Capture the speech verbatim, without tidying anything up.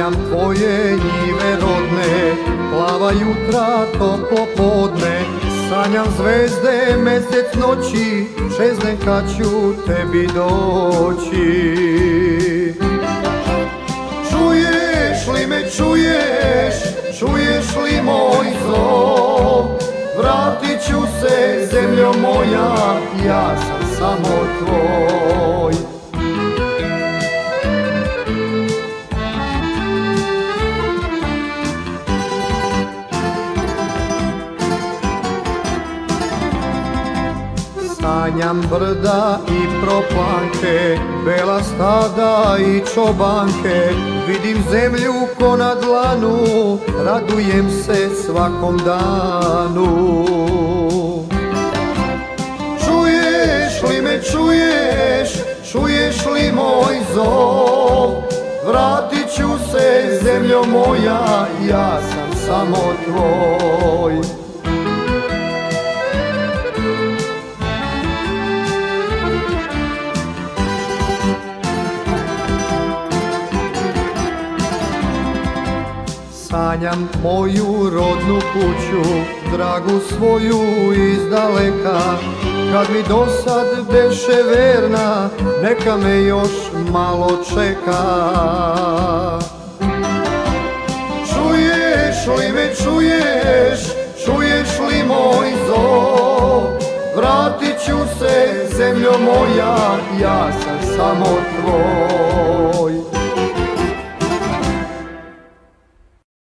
Sanjam tvoje njive rodne, plava jutra, toplo podne. Sanjam zvezde, mesec noći, čezne kad ću tebi doći. Čuješ li me, čuješ, čuješ li moj zov? Vratit ću se, zemljo moja, ja sam samo tvoj. Sanjam brda i proplanke, bela stada i čobanke. Vidim zemlju ko na dlanu, radujem se svakom danu. Čuješ li me, čuješ, čuješ li moj zov? Vratit ću se, zemljo moja, ja sam samo tvoj. Sanjam moju rodnu kuću, dragu svoju iz daleka. Kad mi dosad beše verna, neka me još malo čeka. Čuješ li me, čuješ, čuješ li moj zov? Vratit ću se, zemljo moja, ja sam samo tvoj.